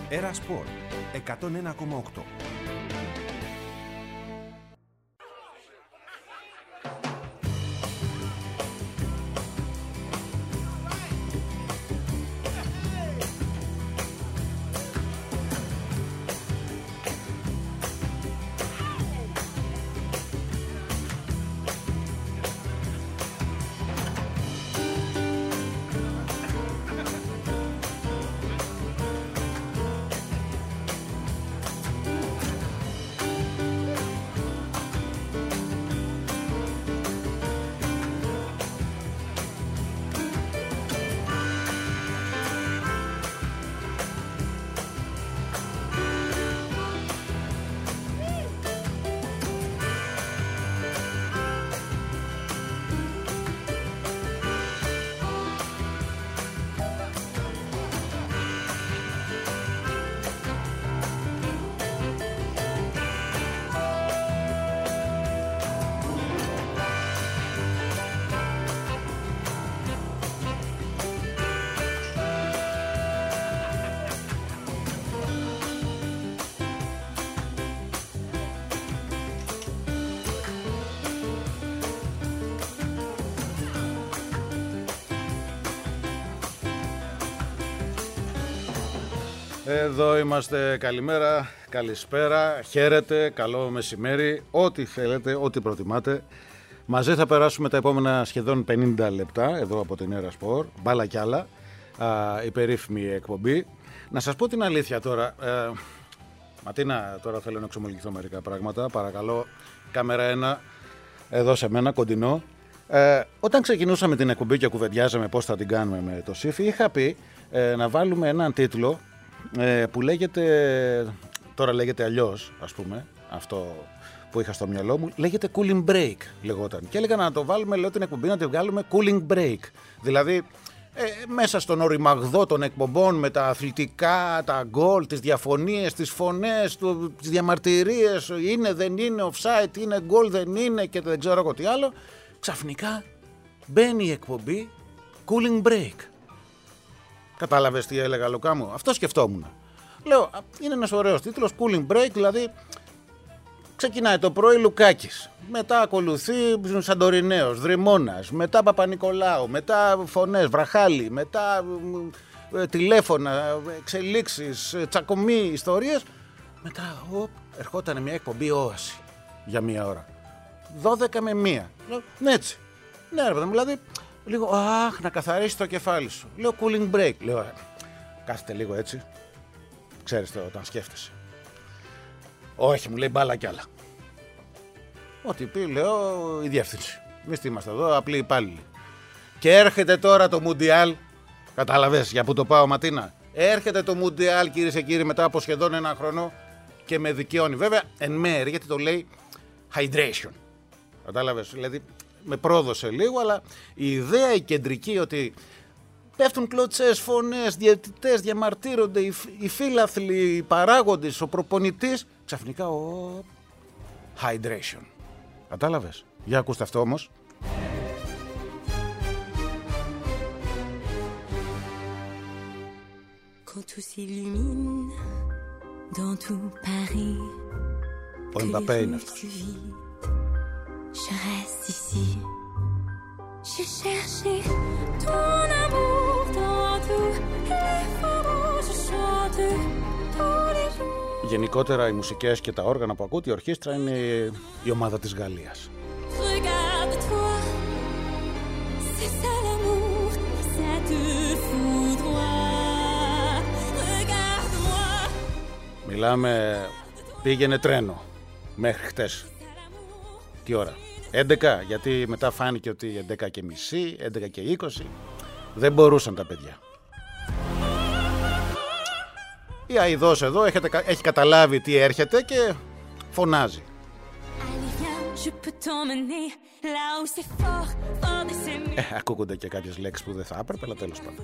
Era Sport 101,8. Εδώ είμαστε, καλημέρα, καλησπέρα, χαίρετε, καλό μεσημέρι, ό,τι θέλετε, ό,τι προτιμάτε. Μαζί θα περάσουμε τα επόμενα σχεδόν 50 λεπτά εδώ από την Era Sport, μπάλα κι άλλα, η περίφημη εκπομπή. Να σας πω την αλήθεια τώρα, Ματίνα, τώρα θέλω να εξομολογηθώ μερικά πράγματα, παρακαλώ, κάμερα 1, εδώ σε μένα, κοντινό. Όταν ξεκινούσαμε την εκπομπή και κουβεντιάζαμε πώς θα την κάνουμε με το ΣΥΦ, είχα πει να βάλουμε έναν τίτλο που λέγεται, τώρα λέγεται αλλιώς, ας πούμε, αυτό που είχα στο μυαλό μου, λέγεται Cooling Break λεγόταν. Και έλεγα να το βάλουμε, λέω, την εκπομπή να τη βγάλουμε Cooling Break. Δηλαδή, μέσα στον οριμαγδό των εκπομπών με τα αθλητικά, τα γκολ, τις διαφωνίες, τις φωνές, τις διαμαρτυρίες, είναι, δεν είναι, offside, είναι, γκολ, δεν είναι και δεν ξέρω εγώ τι άλλο, ξαφνικά μπαίνει η εκπομπή Cooling Break. Κατάλαβες τι έλεγα, Λουκά μου? Αυτό σκεφτόμουν. Λέω, είναι ένας ωραίος τίτλος, Cooling Break, δηλαδή ξεκινάει το πρωί Λουκάκης, μετά ακολουθεί Σαντορινέος, Δρυμώνας, μετά Παπα-Νικολάου, μετά φωνές, Βραχάλη, μετά τηλέφωνα, εξελίξεις, τσακωμοί, ιστορίες. Μετά ερχόταν μια εκπομπή Όαση για μία ώρα. 12 με 1. Λέω, ναι, έτσι. Ναι, ρε παιδί, δηλαδή λίγο, να καθαρίσει το κεφάλι σου. Λέω Cooling Break. Λέω, κάθεται λίγο έτσι. Ξέρεις το, όταν σκέφτεσαι. Όχι, μου λέει, μπάλα κι άλλα. Ό,τι πει, λέω, η διεύθυνση. Εμείς είμαστε εδώ, απλοί υπάλληλοι. Και έρχεται τώρα το Μουντιάλ. Κατάλαβες για που το πάω, Ματίνα? Έρχεται το Μουντιάλ, κυρίες και κύριοι, μετά από σχεδόν ένα χρόνο και με δικαιώνει. Βέβαια, εν μέρει, γιατί το λέει hydration. Κατάλαβες, δηλαδή με πρόδωσε λίγο, αλλά η ιδέα η κεντρική ότι πέφτουν κλωτσές, φωνές, διαιτητές διαμαρτύρονται, οι φίλαθλοι, οι παράγοντες, ο προπονητής, ξαφνικά hydration. Κατάλαβες? Για ακούστε αυτό όμως. Quand tout s'illumine dans tout Paris, Ο Εμπαπέ είναι αυτός. Je reste ici. J'ai cherché ton amour dans tous les faubourgs, je chante tous les jours. Γενικότερα οι μουσικές και τα όργανα που ακούτε, η ορχήστρα είναι η ομάδα της Γαλλίας. Regarde-toi, c'est ça l'amour, ça te foudroie. Regarde-moi. Μιλάμε, πήγαινε τρένο μέχρι χτες. Τι ώρα? 11, γιατί μετά φάνηκε ότι 11 και μισή, 11 και 20 δεν μπορούσαν τα παιδιά. Η Αηδός εδώ έχει καταλάβει τι έρχεται και φωνάζει. Ακούγονται και κάποιες λέξεις που δεν θα έπρεπε, αλλά τέλος πάντων.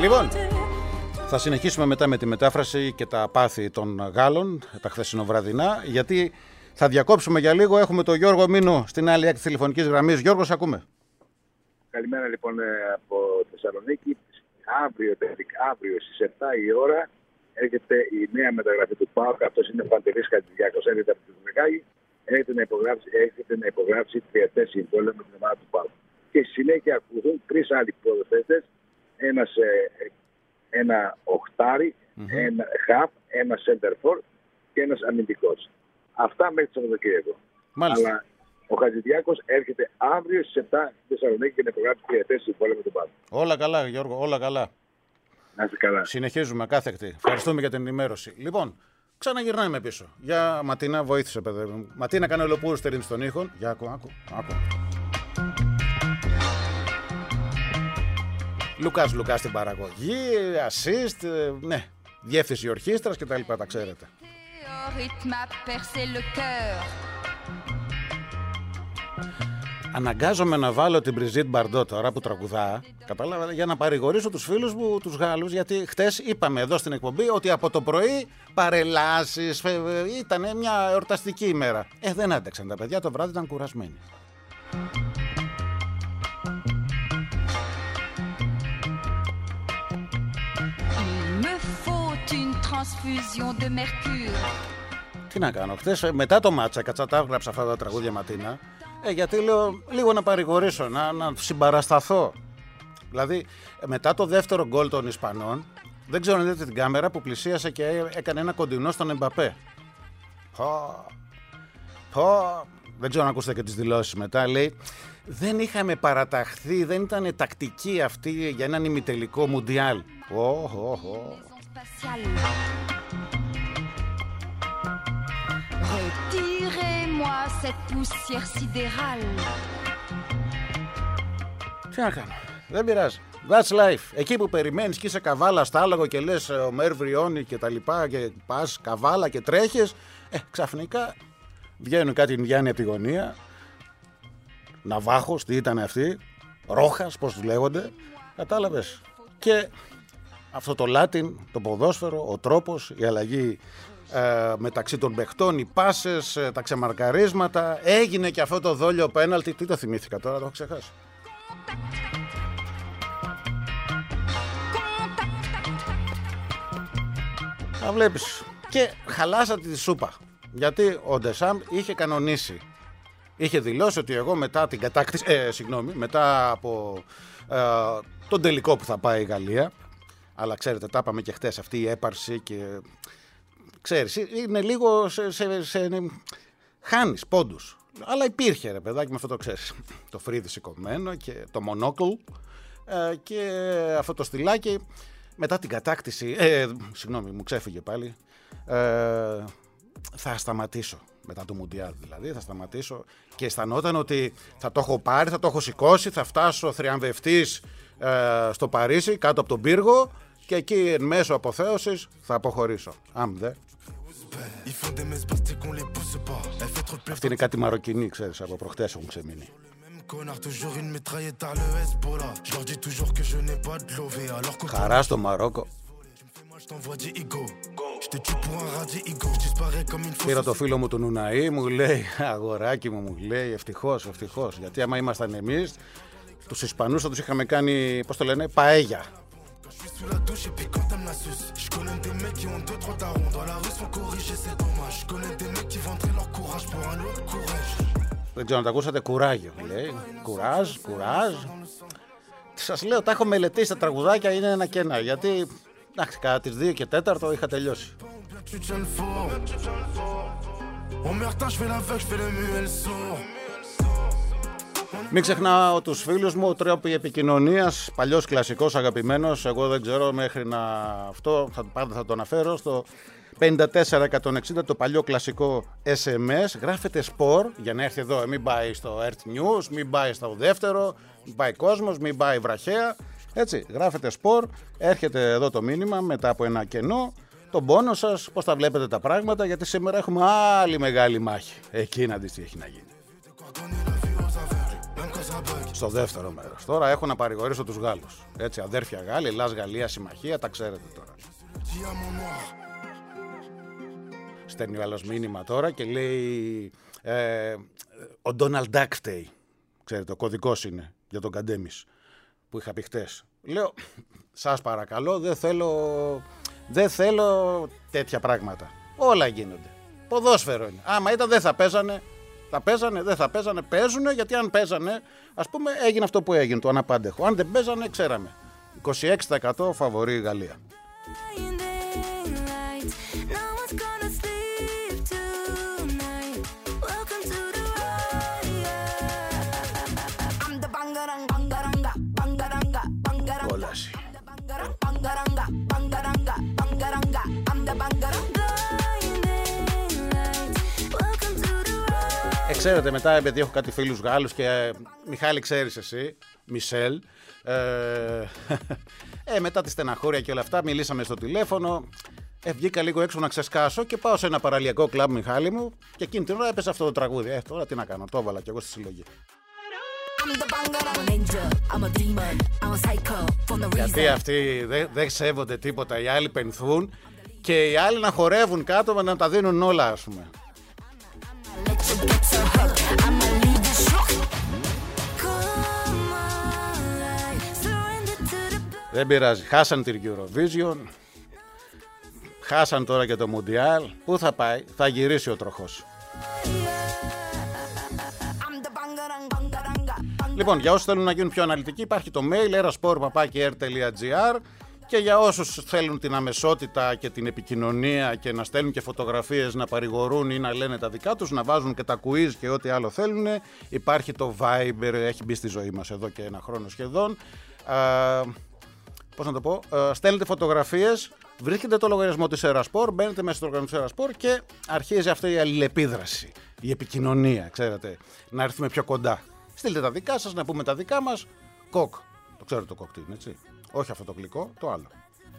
Λοιπόν, θα συνεχίσουμε μετά με τη μετάφραση και τα πάθη των Γάλλων, τα χθεσινοβραδινά, γιατί θα διακόψουμε για λίγο. Έχουμε τον Γιώργο Μίνου στην άλλη άκρη της τηλεφωνικής γραμμής. Γιώργο, ακούμε. Καλημέρα λοιπόν από Θεσσαλονίκη. Αύριο στις 7 η ώρα έρχεται η νέα μεταγραφή του ΠΑΟΚ. Αυτός είναι ο Παντελής Χατζηδιάκος. Έρχεται από τη Θεσσαλονίκη. Έρχεται να υπογράψει τριετές συμβόλαιο με την ομάδα του ΠΑΟΚ. Και στη συνέχεια ακολουθούν τρεις άλλοι ποδοσφαιριστές. Ένα οχτάρι, ένα χαφ, ένα center for και ένας αμυντικός. Αυτά μέχρι το Σαββατοκύριακο. Αλλά ο Χατζηδιάκος έρχεται αύριο στις 7 στη Θεσσαλονίκη και να υπογράψει τριετές συμβόλαιο με τον ΠΑΟΚ. Όλα καλά, Γιώργο, όλα καλά. Να είστε καλά. Συνεχίζουμε ακάθεκτη. Ευχαριστούμε για την ενημέρωση. Λοιπόν, ξαναγυρνάμε πίσω. Για Ματίνα, βοήθησε, παιδί μου. Ματίνα, κάνε ολοπούρου στερήν στον ήχον. Για άκου. Λουκάς στην παραγωγή, assist, ναι, διεύθυνση ορχήστρας και τα λοιπά, τα ξέρετε. Αναγκάζομαι να βάλω την Μπριζίτ Μπαρντό τώρα που τραγουδά, κατάλαβα, για να παρηγορήσω τους φίλους μου, τους Γάλλους, γιατί χτες είπαμε εδώ στην εκπομπή ότι από το πρωί παρελάσεις, ήταν μια εορταστική ημέρα. Δεν άντεξαν τα παιδιά, το βράδυ ήταν κουρασμένοι. Τι να κάνω, χτες μετά το μάτσα κατσατάγραψα αυτά τα τραγούδια Ματίνα, γιατί λέω λίγο να παρηγορήσω, να συμπαρασταθώ. Δηλαδή μετά το δεύτερο γκολ των Ισπανών, δεν ξέρω αν είδατε την κάμερα που πλησίασε και έκανε ένα κοντινό στον Εμπαπέ. Δεν ξέρω αν ακούσατε και τις δηλώσεις μετά, λέει δεν είχαμε παραταχθεί, δεν ήταν τακτική αυτή για έναν ημιτελικό μουντιάλ. Retirez-moi cette poussière sidérale. Τι να κάνω, δεν πειράζει. That's life. Εκεί που περιμένεις και είσαι καβάλα στα άλογο και λες ο Μέρ βριώνει και τα λοιπά και πας καβάλα και τρέχεις, ξαφνικά βγαίνουν κάτι Ινδιάνοι από τη γωνία. Ναβάχος, τι ήταν αυτοί, Ρόχας, πώς τους λέγονται, κατάλαβες. Και αυτό το Λάτιν, το ποδόσφαιρο, ο τρόπος, η αλλαγή μεταξύ των παιχτών, οι πάσες, τα ξεμαρκαρίσματα, έγινε και αυτό το δόλιο πέναλτι. Τι το θυμήθηκα τώρα, το έχω ξεχάσει. Θα βλέπεις. Και χαλάσατε τη σούπα, γιατί ο Ντεσάμπ είχε κανονίσει. Είχε δηλώσει ότι εγώ μετά την κατάκτηση, μετά από τον τελικό που θα πάει η Γαλλία, αλλά ξέρετε, τα είπαμε και χτες, αυτή η έπαρση και ξέρεις, είναι λίγο χάνεις πόντους. Αλλά υπήρχε ρε παιδάκι, με αυτό το ξέρεις, το φρύδι σηκωμένο και το μονόκλ και αυτό το στυλάκι. Μετά την κατάκτηση, μου ξέφυγε πάλι, θα σταματήσω. Μετά το Μουντιάλ δηλαδή, θα σταματήσω και αισθανόταν ότι θα το έχω πάρει, θα το έχω σηκώσει, θα φτάσω θριαμβευτής στο Παρίσι, κάτω από τον πύργο και εκεί εν μέσω αποθέωσης θα αποχωρήσω. Αυτή είναι κάτι Μαροκινή, ξέρεις, από προχτές έχουν ξεμείνει. Χαρά στο Μαρόκο. Πήρα το φίλο μου του Νουναή, μου λέει, αγοράκι μου λέει, ευτυχώς, γιατί άμα ήμασταν εμείς, τους Ισπανούς θα τους είχαμε κάνει, πώς το λένε, παέγια. Δεν ξέρω αν τα ακούσατε, κουράγιο, λέει, κουράζ. Σας λέω, τα έχω μελετήσει τα τραγουδάκια, είναι ένα και ένα, γιατί κατά τις 2 και 4 είχα τελειώσει. Μην ξεχνάω τους φίλους μου, τρόποι επικοινωνίας, παλιός κλασικός αγαπημένος, εγώ δεν ξέρω μέχρι να αυτό, πάντα θα το αναφέρω, στο 54160 το παλιό κλασικό SMS, γράφετε σπορ για να έρθει εδώ, μην πάει στο Earth News, μην πάει στο δεύτερο, μην πάει κόσμος, μην πάει βραχαία. Έτσι, γράφετε σπορ, έρχεται εδώ το μήνυμα μετά από ένα κενό, τον πόνο σας, πώς τα βλέπετε τα πράγματα, γιατί σήμερα έχουμε άλλη μεγάλη μάχη. Εκεί να δεις τι έχει να γίνει. στο δεύτερο μέρος. Τώρα έχω να παρηγορήσω τους Γάλλους. Έτσι, αδέρφια Γάλλοι, Ελλάς Γαλλία, συμμαχία, τα ξέρετε τώρα. Στέλνει ο άλλος μήνυμα τώρα και λέει ο Ντόναλντ Ντακ φταίει. Ξέρετε, ο κωδικός είναι για τον Καντέμις που είχα πει χτες. Λέω, σας παρακαλώ, δεν θέλω τέτοια πράγματα. Όλα γίνονται. Ποδόσφαιρο είναι. Άμα ήταν δεν θα παίζανε. Θα παίζανε, δεν θα παίζανε. Παίζουνε, γιατί αν παίζανε, ας πούμε, έγινε αυτό που έγινε, το αναπάντεχο. Αν δεν παίζανε, ξέραμε. 26% φαβορεί η Γαλλία. Κόλαση. Ξέρετε, μετά επειδή έχω κάτι φίλους Γάλλους και Μιχάλη ξέρεις εσύ, Μισελ, μετά τη στεναχώρια και όλα αυτά μιλήσαμε στο τηλέφωνο, βγήκα λίγο έξω να ξεσκάσω και πάω σε ένα παραλιακό κλαμπ, Μιχάλη μου, και εκείνη την ώρα έπεσε αυτό το τραγούδι. Τώρα τι να κάνω, το έβαλα κι εγώ στη συλλογή. Γιατί αυτοί δεν σέβονται τίποτα, οι άλλοι πενθούν και οι άλλοι να χορεύουν κάτω να τα δίνουν όλα, ας πούμε. Δεν πειράζει, χάσαν την Eurovision, χάσαν τώρα και το Μουντιάλ. Πού θα πάει, θα γυρίσει ο τροχός. Λοιπόν, για όσους θέλουν να γίνουν πιο αναλυτικοί υπάρχει το mail erasport@air.gr και για όσους θέλουν την αμεσότητα και την επικοινωνία και να στέλνουν και φωτογραφίες, να παρηγορούν ή να λένε τα δικά τους, να βάζουν και τα quiz και ό,τι άλλο θέλουν, υπάρχει το Viber, έχει μπει στη ζωή μας εδώ και ένα χρόνο σχεδόν. Πώς να το πω, στέλνετε φωτογραφίες, βρίσκετε το λογαριασμό της Erasport, μπαίνετε μέσα στο λογαριασμό της Erasport και αρχίζει αυτή η αλληλεπίδραση, η επικοινωνία, ξέρετε, να έρθουμε πιο κοντά. Στείλτε τα δικά σας, να πούμε τα δικά μας. Κοκ, το ξέρετε το κοκ τι είναι, έτσι. Όχι αυτό το γλυκό, το άλλο.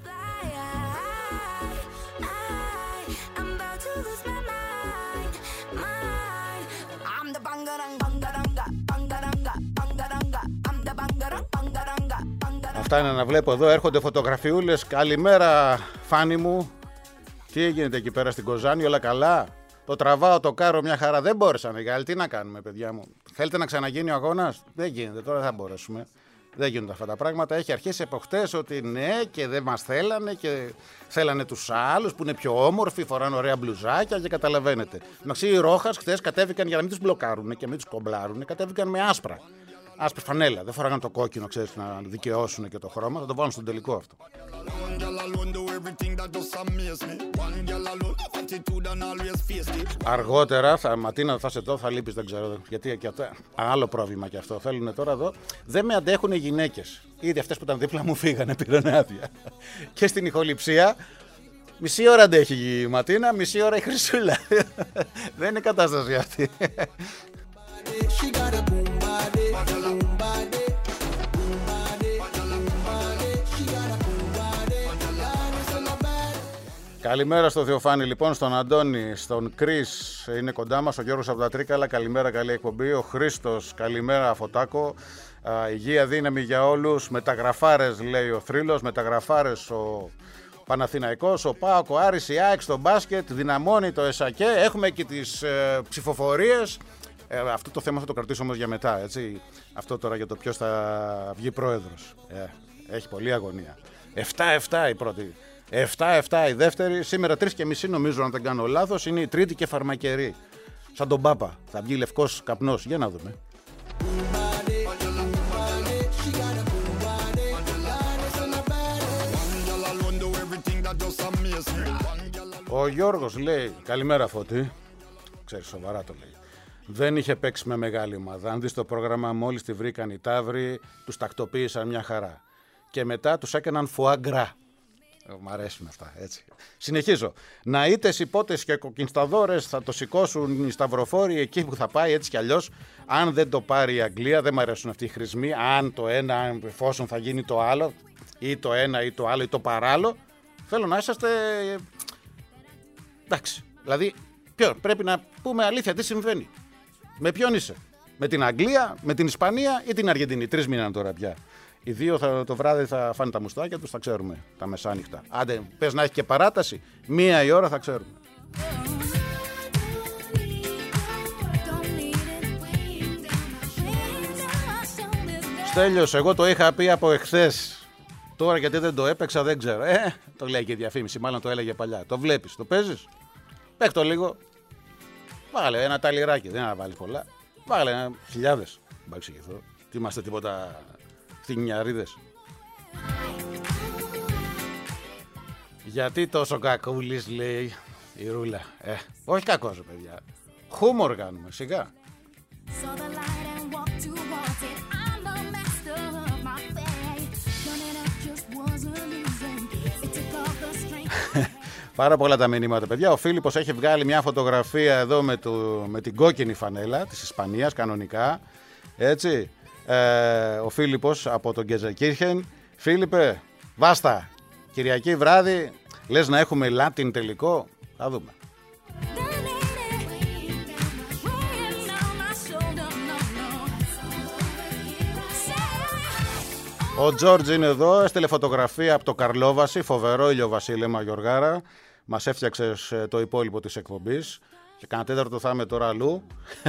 Αυτά είναι να βλέπω εδώ, έρχονται φωτογραφιούλες. Καλημέρα Φάνη μου. Τι έγινε εκεί πέρα στην Κοζάνη, όλα καλά? Το τραβάω το κάρο μια χαρά. Δεν μπόρεσαν οι Γάλλοι, τι να κάνουμε παιδιά μου? Θέλετε να ξαναγίνει ο αγώνας? Δεν γίνεται, τώρα δεν θα μπορέσουμε. Δεν γίνονται αυτά τα πράγματα. Έχει αρχίσει από χτες ότι ναι και δεν μας θέλανε και θέλανε τους άλλους που είναι πιο όμορφοι, φοράνε ωραία μπλουζάκια και καταλαβαίνετε. Εντάξει, οι Ρόχας χτες κατέβηκαν για να μην τους μπλοκάρουν και μην τους κομπλάρουν, κατέβηκαν με άσπρα. Άσπρη φανέλα. Δεν φοράγαν το κόκκινο, ξέρεις, να δικαιώσουν και το χρώμα. Θα το βάλουν στον τελικό αυτό. Αργότερα, Ματίνα, θα σε εδώ, θα λείπεις, δεν ξέρω. Γιατί και αυτό, άλλο πρόβλημα και αυτό. Θέλουν τώρα εδώ. Δεν με αντέχουν οι γυναίκες. Ήδη αυτές που ήταν δίπλα μου φύγανε, πήραν άδεια. Και στην ηχοληψία, μισή ώρα αντέχει η Ματίνα, μισή ώρα η Χρυσούλα. Δεν είναι κατάσταση αυτή. Καλημέρα στο Θεοφάνη, λοιπόν, στον Αντώνη, στον Κρίς, είναι κοντά μας, ο Γιώργος από τα Τρίκαλα, καλημέρα, καλή εκπομπή, ο Χρήστος, καλημέρα Φωτάκο, υγεία, δύναμη για όλους, μεταγραφάρες λέει ο Θρύλος, μεταγραφάρες ο Παναθηναϊκός, ο ΠΑΟΚ, ο Άρης, η ΑΕΚ στο μπάσκετ, δυναμώνει το ΕΣΑΚΕ, έχουμε και τις ψηφοφορίες. Αυτό το θέμα θα το κρατήσω όμως για μετά, έτσι. Αυτό τώρα για το ποιος θα βγει πρόεδρος. Έχει πολλή αγωνία. 7-7 η πρώτη. 7-7 η δεύτερη. Σήμερα 3:30 νομίζω, αν δεν κάνω λάθος. Είναι η τρίτη και φαρμακερή. Σαν τον Πάπα. Θα βγει λευκός καπνός. Για να δούμε. Ο Γιώργος λέει, καλημέρα Φώτη. Ξέρεις, σοβαρά το λέει. Δεν είχε παίξει με μεγάλη ομάδα. Αν δεις το πρόγραμμα, μόλις τη βρήκαν οι Ταύροι, τους τακτοποίησαν μια χαρά. Και μετά τους έκαναν φουάγκρα. Μ' αρέσουν αυτά, έτσι. Συνεχίζω. Ναΐτες, υπότες και κοκκινσταδόρες θα το σηκώσουν οι σταυροφόροι εκεί που θα πάει, έτσι κι αλλιώς. Αν δεν το πάρει η Αγγλία, δεν μ' αρέσουν αυτοί οι χρησμοί. Αν το ένα, εφόσον θα γίνει το άλλο, ή το ένα ή το άλλο ή το παράλληλο, θέλω να είσαστε. Εντάξει. Δηλαδή, πρέπει να πούμε αλήθεια, τι συμβαίνει. Με ποιον είσαι. Με την Αγγλία, με την Ισπανία ή την Αργεντινή. 3 μήναν τώρα πια. Οι δύο το βράδυ θα φάνε τα μουστάκια τους, θα ξέρουμε τα μεσάνυχτα. Άντε, πες να έχει και παράταση, 1 η ώρα θα ξέρουμε. Στέλιος, εγώ το είχα πει από εχθές. Τώρα γιατί δεν το έπαιξα δεν ξέρω. Το λέει και η διαφήμιση, μάλλον το έλεγε παλιά. Το βλέπεις, το παίζεις. Παίχ' το λίγο. Βάλε ένα ταλιράκι, δεν θα βάλεις πολλά. Βάλε χιλιάδες. Μην εξηγηθώ. Τι είμαστε τίποτα φτηνιαρίδες. Γιατί τόσο κακούλης, λέει η Ρούλα. Όχι κακός, παιδιά. Χούμορ κάνουμε, σιγά. Πάρα πολλά τα μηνύματα, παιδιά. Ο Φίλιππος έχει βγάλει μια φωτογραφία εδώ με την κόκκινη φανέλα της Ισπανίας, κανονικά. Έτσι. Ο Φίλιππος από τον Γκεζεκίρχεν. Φίλιππε, βάστα. Κυριακή βράδυ, λες να έχουμε Latin τελικό. Θα δούμε. Ο Τζόρτζ είναι εδώ, έστειλε φωτογραφία από το Καρλόβαση, φοβερό ηλιοβασίλεμα, Γιωργάρα. Μας έφτιαξες το υπόλοιπο της εκπομπής και κανένα τέταρτο θα είμαι τώρα αλλού.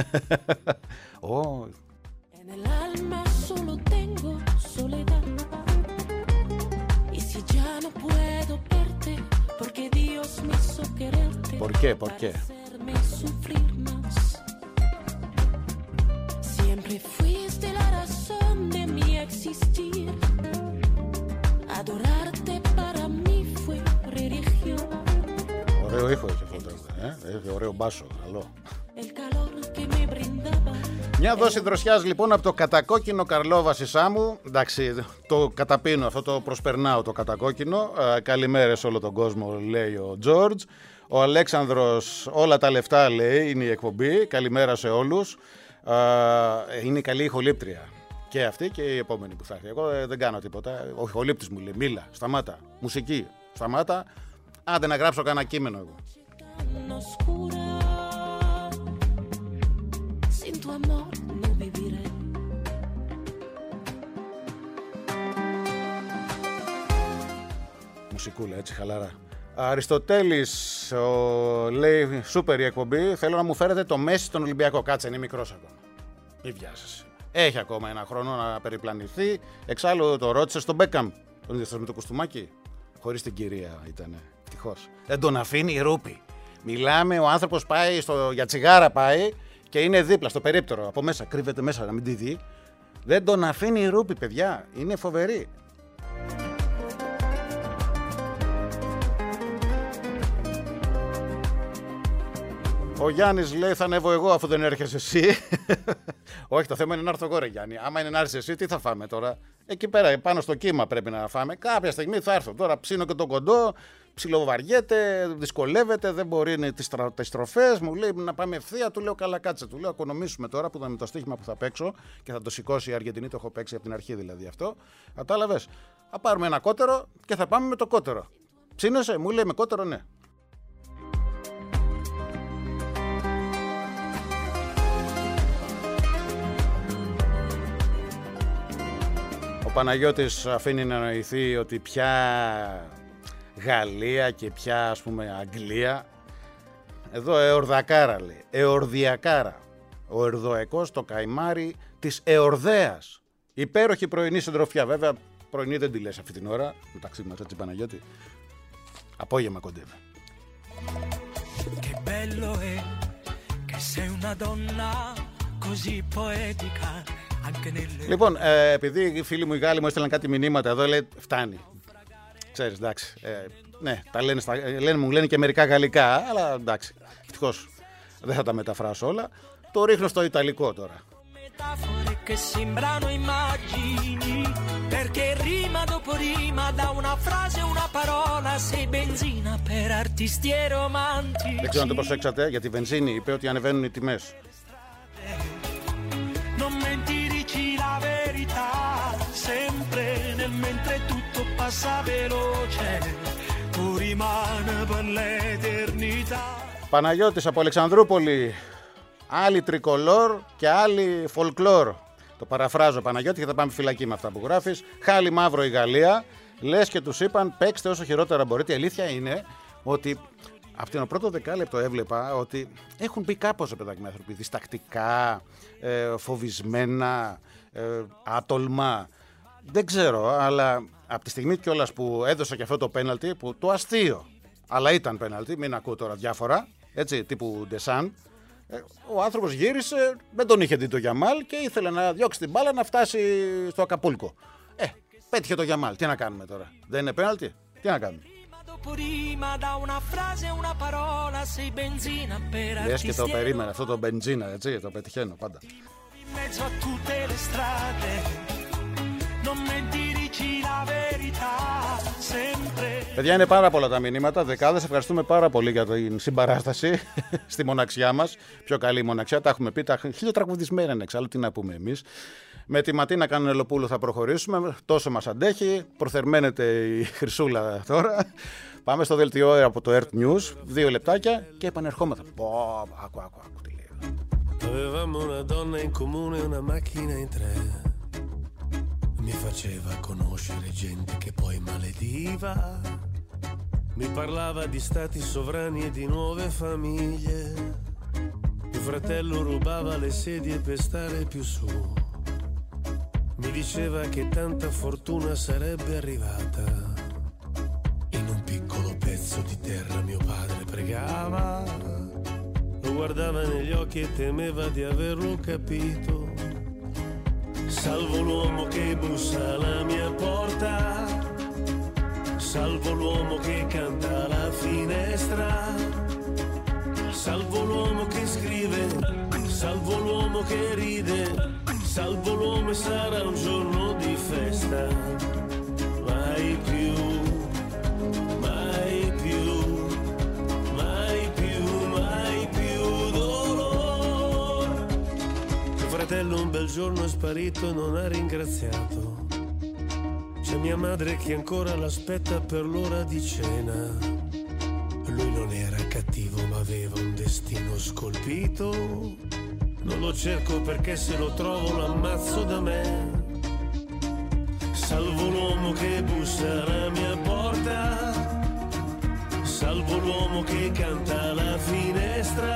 ¿Por qué? Siempre fuiste la razón de mi existir. Adorarte para mí fue religión. Ωραίο ήχο έχει αυτό, έχει ωραίο μπάσο, καλό. Μια δόση δροσιάς λοιπόν από το κατακόκκινο Καρλόβαση Σάμου. Εντάξει, το καταπίνω, αυτό το προσπερνάω το κατακόκκινο. Καλημέρα σε όλο τον κόσμο, λέει ο Τζόρτζ. Ο Αλέξανδρος, όλα τα λεφτά, λέει, είναι η εκπομπή. Καλημέρα σε όλους. Είναι καλή ηχολήπτρια. Και αυτή και η επόμενη που θα έρθει. Εγώ δεν κάνω τίποτα. Ο ηχολήπτης μου λέει: μίλα, σταμάτα. Μουσική, σταμάτα. Άντε να γράψω κανένα κείμενο εγώ. Μουσικούλα, έτσι χαλαρά. Αριστοτέλης, λέει, σούπερ η εκπομπή. Θέλω να μου φέρετε το Μέση στον Ολυμπιακό. Κάτσε, είναι μικρός ακόμα. Μη βιάζεσαι. Έχει ακόμα ένα χρόνο να περιπλανηθεί. Εξάλλου το ρώτησε στον Μπέκαμ. Τον είδες με το κουστούμάκι. Χωρίς την κυρία ήτανε. Ευτυχώς. Δεν τον αφήνει η ρούπη. Μιλάμε, ο άνθρωπος πάει για τσιγάρα πάει και είναι δίπλα στο περίπτερο. Από μέσα, κρύβεται μέσα να μην τη δει. Δεν τον αφήνει η ρούπη, παιδιά. Είναι φοβερή. Ο Γιάννης λέει: θα ανέβω εγώ αφού δεν έρχεσαι εσύ. Όχι, το θέμα είναι να έρθω εγώ, ρε Γιάννη. Άμα είναι να έρθεις εσύ, τι θα φάμε τώρα? Εκεί πέρα, πάνω στο κύμα πρέπει να φάμε. Κάποια στιγμή θα έρθω. Τώρα ψήνω και τον κοντό, ψιλοβαριέται, δυσκολεύεται, δεν μπορεί να τις τροφές. Μου λέει να πάμε ευθεία. Του λέω: καλά, κάτσε. Του λέω: οικονομήσουμε τώρα που ήταν το στοίχημα που θα παίξω και θα το σηκώσει η Αργεντινή. Το έχω παίξει από την αρχή δηλαδή αυτό. Κατάλαβες. Θα πάρουμε ένα κότερο και θα πάμε με το κότερο. Ψήνεσαι, μου λέει με κότερο, ναι. Ο Παναγιώτης αφήνει να νοηθεί ότι πια Γαλλία και πια ας πούμε Αγγλία. Εδώ εορδακάρα λέει, εορδιακάρα. Ο Ερδοεκός, το καημάρι της Εορδέας. Υπέροχη πρωινή συντροφιά. Βέβαια πρωινή δεν τη λες αυτή την ώρα. Μεταξύ μας έτσι Παναγιώτη. Απόγευμα κοντεύει. Che bello è che sei una donna così poetica. Λοιπόν, επειδή οι φίλοι μου οι Γάλλοι μου έστειλαν κάτι μηνύματα εδώ, λέει φτάνει. Ξέρεις, εντάξει. Ναι, τα λένε, μου λένε και μερικά γαλλικά, αλλά εντάξει. Ευτυχώς δεν θα τα μεταφράσω όλα. Το ρίχνω στο Ιταλικό τώρα. Δεν ξέρω αν το προσέξατε, για τη βενζίνη είπε ότι ανεβαίνουν οι τιμές. Παναγιώτης από Αλεξανδρούπολη. Άλλη τρικολόρ και άλλη φολκλόρ. Το παραφράζω, Παναγιώτη, και θα πάμε φυλακή με αυτά που γράφεις. Χάλι μαύρο η Γαλλία. Λες και τους είπαν παίξτε όσο χειρότερα μπορείτε. Η αλήθεια είναι ότι από το πρώτο δεκάλεπτο έβλεπα ότι έχουν μπει κάπως, παιδάκι, άνθρωποι διστακτικά, φοβισμένα, άτολμα. Δεν ξέρω, αλλά από τη στιγμή κιόλας που έδωσα και αυτό το πέναλτι, που το αστείο, αλλά ήταν πέναλτι, μην ακούω τώρα διάφορα, έτσι, τύπου Ντεσάν, ο άνθρωπος γύρισε, δεν τον είχε δει το Γιαμάλ και ήθελε να διώξει την μπάλα να φτάσει στο Ακαπούλκο. Πέτυχε το Γιαμάλ, τι να κάνουμε τώρα, δεν είναι πέναλτι, τι να κάνουμε. Λες και το περίμενα, αυτό το μπενζίνα, έτσι, το πετυχαίνω πάντα. Παιδιά, είναι πάρα πολλά τα μηνύματα, δεκάδες. Ευχαριστούμε πάρα πολύ για την συμπαράσταση στη μοναξιά μας. Πιο καλή μοναξιά, τα έχουμε πει, τα χιλιοτραγουδισμένα είναι εξάλλου, τι να πούμε εμείς. Με τη Ματίνα Κανελοπούλου θα προχωρήσουμε, τόσο μας αντέχει. Προθερμαίνεται η Χρυσούλα τώρα. Πάμε στο δελτιό από το Earth News, 2 λεπτάκια και επανερχόμεθα. Άκου τι λέει. Avevamo una donna in comune, una macchina in tre. Mi faceva conoscere gente che poi malediva. Mi parlava di stati sovrani e di nuove famiglie. Mio fratello rubava le sedie per stare più su. Mi diceva che tanta fortuna sarebbe arrivata. In un piccolo pezzo di terra mio padre pregava. Lo guardava negli occhi e temeva di averlo capito. Salvo l'uomo che bussa alla mia porta. Salvo l'uomo che canta alla finestra. Salvo l'uomo che scrive. Salvo l'uomo che ride. Salvo l'uomo e sarà un giorno di festa. Mai più, mai più, mai più, mai più dolore. Mio fratello un bel giorno è sparito e non ha ringraziato. C'è mia madre che ancora l'aspetta per l'ora di cena. Lui non era cattivo ma aveva un destino scolpito. Non lo cerco perché se lo trovo lo ammazzo da me. Salvo l'uomo che bussa alla mia porta. Salvo l'uomo che canta alla finestra.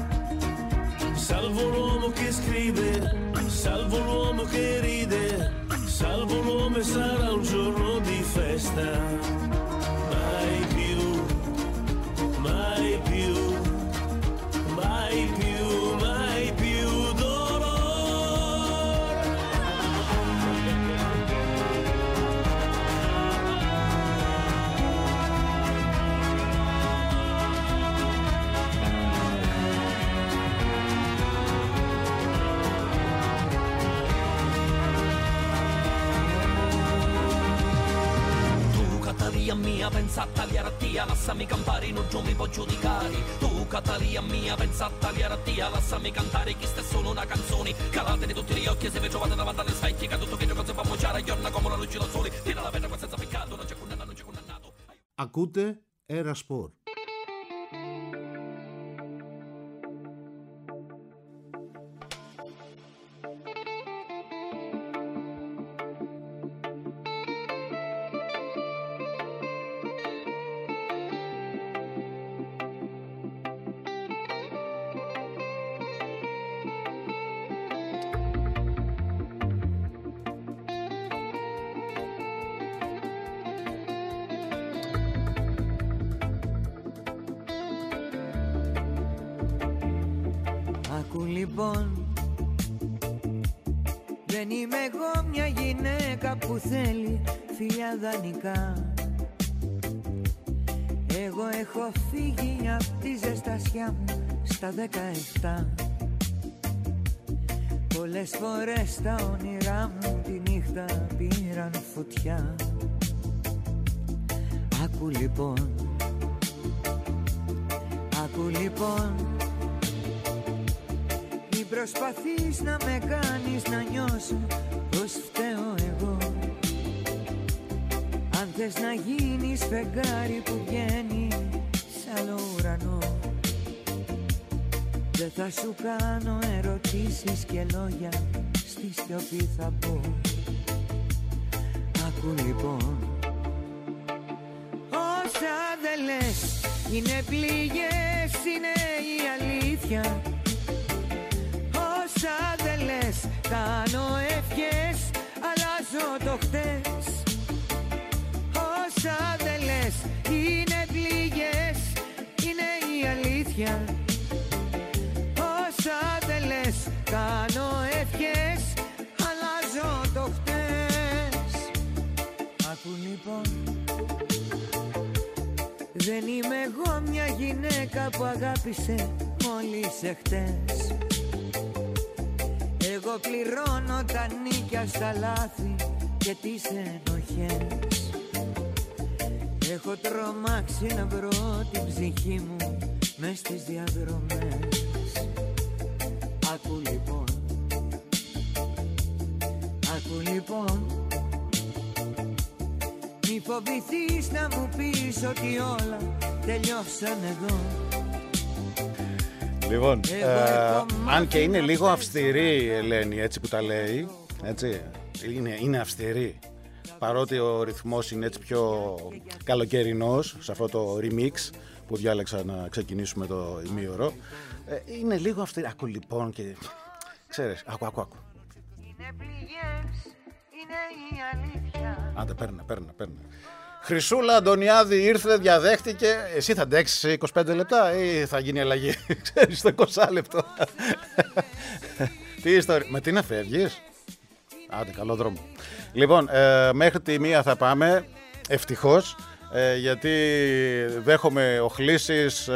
Salvo l'uomo che scrive. Salvo l'uomo che ride. Salvo l'uomo e sarà un giorno di festa. Mai più, mai più, mai più, mai più dolore. Catalia mia, pensata agli arattia, lassami campare, non mi può giudicare. Tu, Catalia mia, pensata agli arattia, lassami cantare, chi sta solo una canzone. Calatene tutti gli occhi, se vi trovate davanti alle specchie, che tutto che gioca si fa mociare, giorna come la luce da sole, tira la pena senza peccato, non c'è condannato, non c'è condannato. Ακούτε Era Sport. Άκου λοιπόν, δεν είμαι εγώ μια γυναίκα που θέλει φιλιά δανεικά. Εγώ έχω φύγει απ' τη ζεστασιά μου στα 17. Πολλές φορές τα όνειρά μου τη νύχτα πήραν φωτιά. Άκου λοιπόν, άκου λοιπόν, μην προσπαθείς να με κάνεις να νιώσω πως φταίω εγώ. Αν θες να γίνεις φεγγάρι που βγαίνει σ' άλλο ουρανό. Δεν θα σου κάνω ερωτήσεις και λόγια, στη σιωπή θα πω. Άκου λοιπόν. Όσα δεν λες είναι πληγές, είναι η αλήθεια. Όσα δεν λες κάνω ευχές, αλλάζω το χτες. Όσα δεν λες είναι πληγές, είναι η αλήθεια. Όσα δεν λες κάνω ευχές, αλλάζω το χτες. Άκου λοιπόν. Δεν είμαι εγώ μια γυναίκα που αγάπησε μόλις εχθές. Εγώ πληρώνω τα νίκια στα λάθη και τις ενοχές. Έχω τρομάξει να βρω την ψυχή μου μες στις διαδρομές. Άκου λοιπόν. Άκου λοιπόν. Μη φοβηθείς να μου πεις ότι όλα τελειώσαν εδώ. Λοιπόν, αν και είναι λίγο αυστηρή η Ελένη, έτσι που τα λέει, έτσι, είναι αυστηρή. Παρότι ο ρυθμός είναι έτσι πιο καλοκαιρινός, σε αυτό το remix που διάλεξα να ξεκινήσουμε το ημίωρο, είναι λίγο αυστηρή. Άκου λοιπόν και ξέρεις, άκου. Είναι πληγές, είναι η αλήθεια. Άντε, παίρνε. Χρυσούλα Αντωνιάδη ήρθε, διαδέχτηκε. Εσύ θα αντέξεις 25 λεπτά ή θα γίνει αλλαγή? Ξέρεις, το 20 λεπτό. Τι ιστορία. Με τι να φεύγεις? Άντε, καλό δρόμο. Λοιπόν, μέχρι τη 1 θα πάμε. Ευτυχώς. Γιατί δέχομαι οχλήσεις,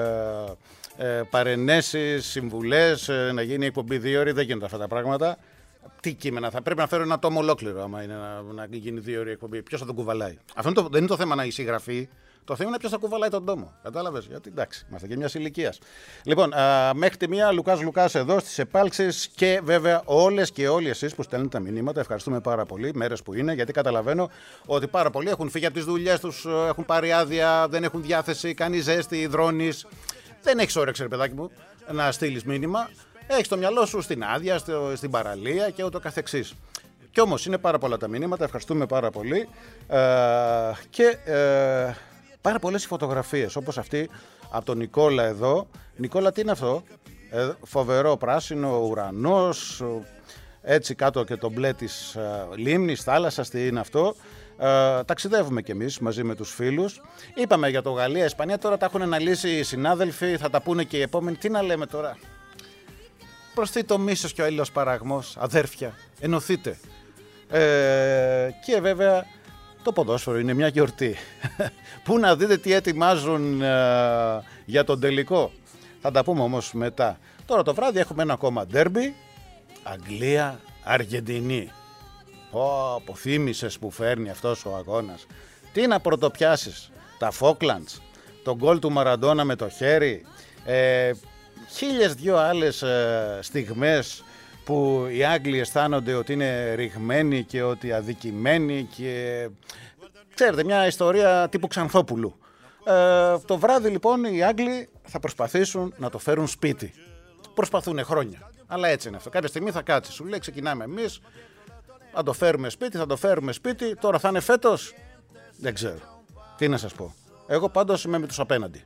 παρενέσεις, συμβουλές. Να γίνει εκπομπή 2 ώρες. Δεν γίνονται αυτά τα πράγματα. Τι κείμενα, θα πρέπει να φέρω ένα τόμο ολόκληρο άμα είναι να γίνει 2 ώρες εκπομπή. Ποιος θα τον κουβαλάει? Αυτό δεν είναι το θέμα να είσαι γραφή. Το θέμα είναι ποιος θα κουβαλάει τον τόμο. Κατάλαβες? Γιατί εντάξει, είμαστε και μιας ηλικίας. Λοιπόν, μέχρι τη 1 Λουκάς εδώ στις επάλξεις και βέβαια όλες και όλοι εσείς που στέλνετε τα μηνύματα. Ευχαριστούμε πάρα πολύ. Μέρες που είναι, γιατί καταλαβαίνω ότι πάρα πολλοί έχουν φύγει από τις δουλειές τους, έχουν πάρει άδεια, δεν έχουν διάθεση, κάνει ζέστη, υδρώνεις. Δεν έχεις όρεξη, ρε παιδάκι μου, να στείλεις μήνυμα. Έχεις το μυαλό σου στην άδεια, στην παραλία και ούτω καθεξής. Κι όμως είναι πάρα πολλά τα μηνύματα, ευχαριστούμε πάρα πολύ. Και πάρα πολλές φωτογραφίες, όπως αυτή από τον Νικόλα εδώ. Νικόλα, τι είναι αυτό? Φοβερό πράσινο, ουρανός, έτσι κάτω και το μπλε της λίμνης, θάλασσας, τι είναι αυτό. Ταξιδεύουμε κι εμείς μαζί με τους φίλους. Είπαμε για το Γαλλία, Ισπανία, τώρα τα έχουν αναλύσει οι συνάδελφοι, θα τα πούνε και οι επόμενοι. Τι να λέμε τώρα? Προσθεί το μίσος και ο έλεος παραγμός, αδέρφια, ενωθείτε. Και βέβαια το ποδόσφαιρο είναι μια γιορτή. Πού να δείτε τι ετοιμάζουν για τον τελικό. Θα τα πούμε όμως μετά. Τώρα το βράδυ έχουμε ένα ακόμα ντέρμπι. Αγγλία-Αργεντινή. Αποθύμησες που φέρνει αυτός ο αγώνας. Τι να πρωτοπιάσεις? Τα Φόκλαντς, τον γκολ του Μαραντόνα με το χέρι, 1002 άλλες στιγμές που οι Άγγλοι αισθάνονται ότι είναι ρηγμένοι και ότι αδικημένοι και ξέρετε, μια ιστορία τύπου Ξανθόπουλου. Το βράδυ λοιπόν οι Άγγλοι θα προσπαθήσουν να το φέρουν σπίτι. Προσπαθούν χρόνια, αλλά έτσι είναι αυτό. Κάποια στιγμή θα κάτσει, σου λέει ξεκινάμε εμείς, θα το φέρουμε σπίτι, τώρα θα είναι φέτος, δεν ξέρω. Τι να σας πω. Εγώ πάντως είμαι με τους απέναντι.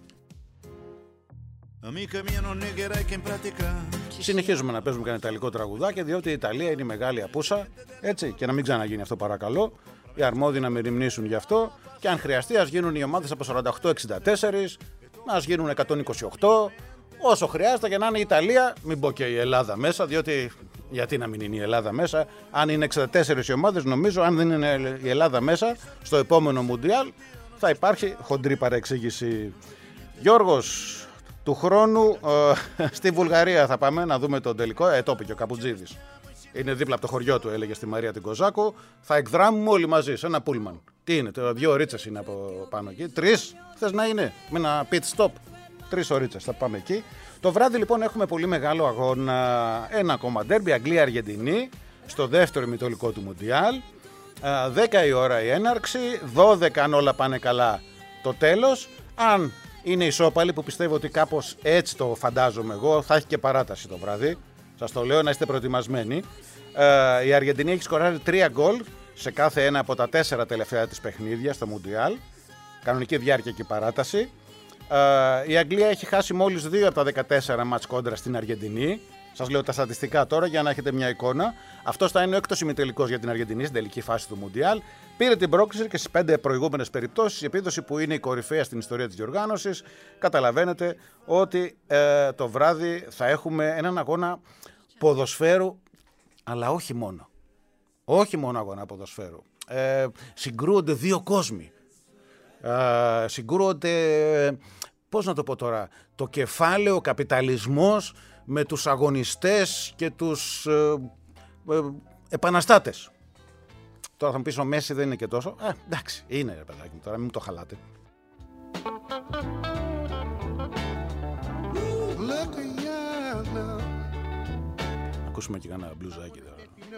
Συνεχίζουμε να παίζουμε κανένα ιταλικό τραγουδάκι, διότι η Ιταλία είναι η μεγάλη απούσα, έτσι, και να μην ξαναγίνει αυτό παρακαλώ. Οι αρμόδιοι να μεριμνήσουν γι' αυτό και αν χρειαστεί ας γίνουν οι ομάδες από 48-64, ας γίνουν 128, όσο χρειάζεται για να είναι η Ιταλία, μην πω και η Ελλάδα μέσα, διότι γιατί να μην είναι η Ελλάδα μέσα, αν είναι 64 οι ομάδες, νομίζω αν δεν είναι η Ελλάδα μέσα, στο επόμενο Μουντιάλ θα υπάρχει χοντρή παρεξήγηση. Γιώργος, του χρόνου στη Βουλγαρία θα πάμε να δούμε τον τελικό. Το είπε και ο Καπουτζίδης. Είναι δίπλα από το χωριό του, έλεγε στη Μαρία την Κοζάκο. Θα εκδράμουμε όλοι μαζί σε ένα πούλμαν. Τι είναι, 2 ωρίτσες είναι από πάνω εκεί. 3 θες να είναι, με ένα pit stop. 3 ωρίτσες θα πάμε εκεί. Το βράδυ λοιπόν έχουμε πολύ μεγάλο αγώνα. Ένα ακόμα ντέρμπι, Αγγλία-Αργεντινή, στο δεύτερο ημιτελικό του Μουντιάλ. 10 η ώρα η έναρξη, 12 αν όλα πάνε καλά το τέλος. Αν είναι ισόπαλη, που πιστεύω ότι κάπως έτσι το φαντάζομαι εγώ. Θα έχει και παράταση το βράδυ. Σας το λέω, να είστε προετοιμασμένοι. Η Αργεντινή έχει σκοράρει 3 γκολ σε κάθε ένα από τα 4 τελευταία της παιχνίδια στο Μουντιάλ. Κανονική διάρκεια και παράταση. Η Αγγλία έχει χάσει μόλις 2 από τα 14 μάτς κόντρα στην Αργεντινή. Σας λέω τα στατιστικά τώρα για να έχετε μια εικόνα. Αυτός θα είναι ο έκτος ημιτελικός για την Αργεντινή στην τελική φάση του Μουντιάλ. Πήρε την πρόκληση και στις 5 προηγούμενες περιπτώσεις. Η επίδοση που είναι η κορυφαία στην ιστορία της διοργάνωσης. Καταλαβαίνετε ότι το βράδυ θα έχουμε έναν αγώνα ποδοσφαίρου, αλλά όχι μόνο. Όχι μόνο αγώνα ποδοσφαίρου. Συγκρούονται δύο κόσμοι. Συγκρούονται, πώς να το πω τώρα, το κεφάλαιο καπιταλισμός με τους αγωνιστές και τους επαναστάτες. Τώρα θα μου πεις ο Μέση δεν είναι και τόσο. Εντάξει, είναι ρε παιδάκι μου, τώρα μην το χαλάτε. Ακούσουμε και κανένα μπλουζάκι τώρα.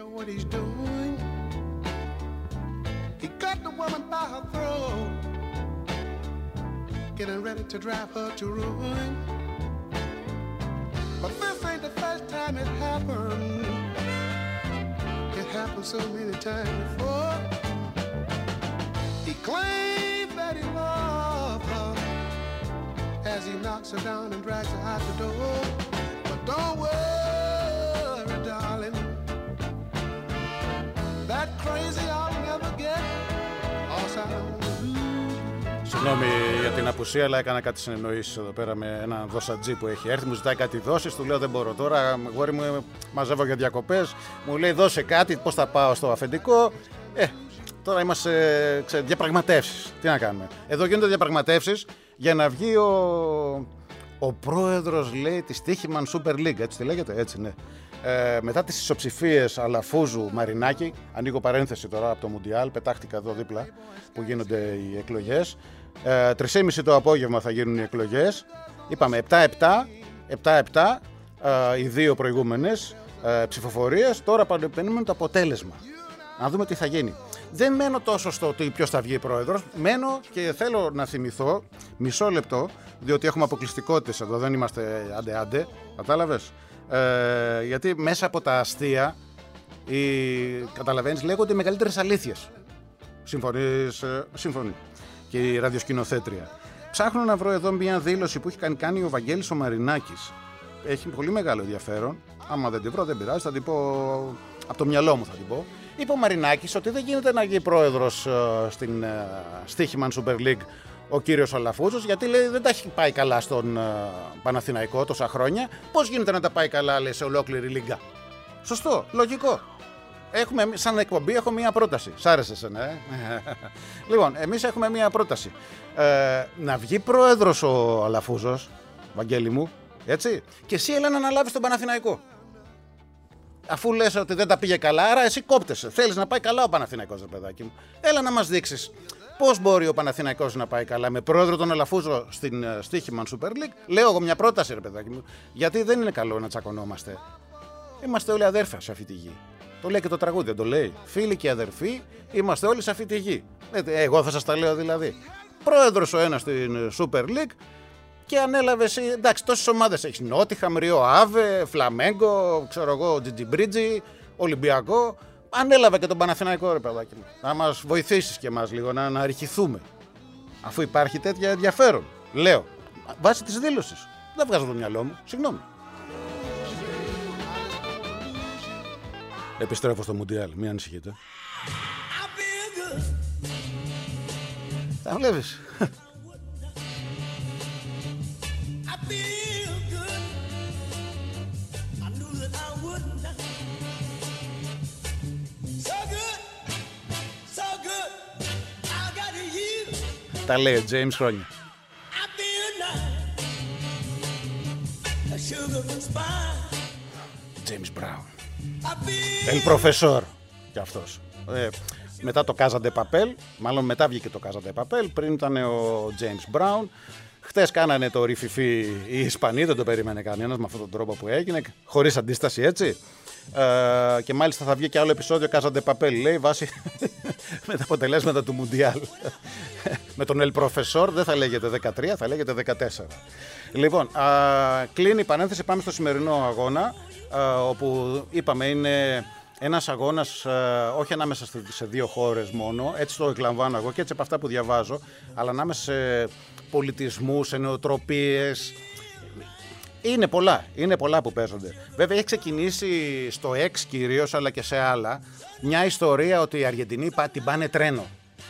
He got the woman by her throat, getting ready to drive her to ruin. But this ain't the first time it happened. It happened so many times before. He claimed that he loved her as he knocks her down and drags her out the door. But don't worry, darling, that crazy I'll never get. Συγγνώμη για την απουσία, αλλά έκανα κάτι συνεννοήσεις εδώ πέρα με έναν δοσατζή που έχει έρθει. Μου ζητάει κάτι δόσεις, του λέω δεν μπορώ τώρα. Γόρι μου, μαζεύω για διακοπές. Μου λέει δώσε κάτι, πώς θα πάω στο αφεντικό. Τώρα είμαστε διαπραγματεύσεις. Τι να κάνουμε. Εδώ γίνονται διαπραγματεύσεις για να βγει ο πρόεδρος, λέει, της Τύχημαν Super League. Έτσι τη λέγεται, έτσι ναι. Μετά τις ισοψηφίες Αλαφούζου Μαρινάκη, ανοίγω παρένθεση τώρα από το Μουντιάλ, πετάχτηκα εδώ δίπλα που γίνονται οι εκλογές. 3.30 το απόγευμα θα γίνουν οι εκλογές. Είπαμε 7-7, οι δύο προηγούμενες ψηφοφορίες. Τώρα περιμένουμε το αποτέλεσμα. Να δούμε τι θα γίνει. Δεν μένω τόσο στο ποιος θα βγει πρόεδρος. Μένω και θέλω να θυμηθώ μισό λεπτό, διότι έχουμε αποκλειστικότητες εδώ, δεν είμαστε άντε-άντε. Κατάλαβες. Γιατί μέσα από τα αστεία, καταλαβαίνεις, λέγονται οι μεγαλύτερες αλήθειες. Συμφωνείς? Συμφωνεί. Και η ραδιοσκηνοθέτρια. Ψάχνω να βρω εδώ μια δήλωση που έχει κάνει ο Βαγγέλης ο Μαρινάκης. Έχει πολύ μεγάλο ενδιαφέρον. Άμα δεν την βρω, δεν πειράζει, θα την πω από το μυαλό μου. Θα την πω. Είπε ο Μαρινάκης ότι δεν γίνεται να γίνει πρόεδρος στην Στίχημαν Super League ο κύριος Αλαφούζος, γιατί λέει δεν τα έχει πάει καλά στον Παναθηναϊκό τόσα χρόνια. Πώς γίνεται να τα πάει καλά, λέει, σε ολόκληρη λίγα? Σωστό, λογικό. Σαν εκπομπή έχω μία πρόταση. Σ' άρεσε εσένα, Λοιπόν, εμείς έχουμε μία πρόταση. Να βγει πρόεδρος ο Αλαφούζος, Βαγγέλη μου, έτσι, και εσύ έλα να αναλάβεις τον Παναθηναϊκό. Αφού λες ότι δεν τα πήγε καλά, άρα εσύ κόπτεσαι. Θέλεις να πάει καλά ο Παναθηναϊκός, ρε παιδάκι μου. Έλα να μας δείξεις πώς μπορεί ο Παναθηναϊκός να πάει καλά με πρόεδρο τον Αλαφούζο στην Στίχημαν Super League. Λέω εγώ μια πρόταση, ρε παιδάκι μου, γιατί δεν είναι καλό να τσακωνόμαστε. Είμαστε όλοι αδέρφια σε αυτή τη γη. Το λέει και το τραγούδι, δεν το λέει? Φίλοι και αδερφοί, είμαστε όλοι σε αυτή τη γη. Εγώ θα σας τα λέω δηλαδή. Πρόεδρος ο ένας στην Super League και ανέλαβε εσύ. Εντάξει, τόσες ομάδες έχεις. Νότιχαμ, Ριό Άβε, Φλαμέγκο, ξέρω εγώ, Τζιτζιμπρίτζι, Ολυμπιακό. Ανέλαβε και τον Παναθηναϊκό, ρε παιδάκι μου. Να μας βοηθήσεις και εμάς λίγο να αναρριχηθούμε. Αφού υπάρχει τέτοια ενδιαφέρον. Λέω, βάσει της δήλωσης. Δεν βγάζω το μυαλό μου. Συγγνώμη. Επιστρέφω στο Μουντιάλ, μην ανησυχείτε. Τα βλέπεις. Τα λέει ο James χρόνια. James Brown. El Professor. Και αυτός. Μετά το Casa de Papel, μάλλον μετά βγήκε το Casa de Papel, πριν ήταν ο James Brown. Χτες κάνανε το ρηφιφί οι Ισπανοί, δεν το περίμενε κανένας με αυτόν τον τρόπο που έγινε, χωρίς αντίσταση, έτσι. Και μάλιστα θα βγει και άλλο επεισόδιο Casa de Papel, λέει, βάσει με τα αποτελέσματα του Μουντιάλ. Με τον El Profesor δεν θα λέγεται 13, θα λέγεται 14. Λοιπόν, κλείνει η παρένθεση, πάμε στο σημερινό αγώνα, όπου είπαμε είναι ένας αγώνας όχι ανάμεσα σε δύο χώρες μόνο, έτσι το εκλαμβάνω εγώ και έτσι από αυτά που διαβάζω, αλλά ανάμεσα σε πολιτισμούς, σε νοοτροπίες. Είναι πολλά που παίζονται. Βέβαια έχει ξεκινήσει στο X κυρίως, αλλά και σε άλλα, μια ιστορία ότι οι Αργεντινοί την πάνε τρένο.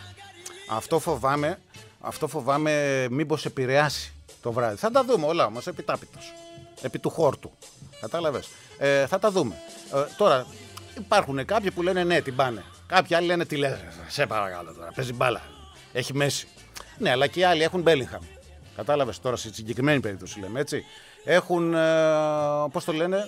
Αυτό φοβάμαι μήπως επηρεάσει το βράδυ. Θα τα δούμε όλα όμως επιτάπητος, επί του χόρτου. Κατάλαβες. Θα τα δούμε. Τώρα υπάρχουν κάποιοι που λένε ναι, την πάνε. Κάποιοι άλλοι λένε τι λες, σε παρακαλώ τώρα, παίζει μπάλα. Έχει Μέση. Ναι, αλλά και οι άλλοι έχουν Μπέλιγχαμ. Κατάλαβες τώρα, στη συγκεκριμένη περίπτωση λέμε έτσι. Έχουν, πώς το λένε,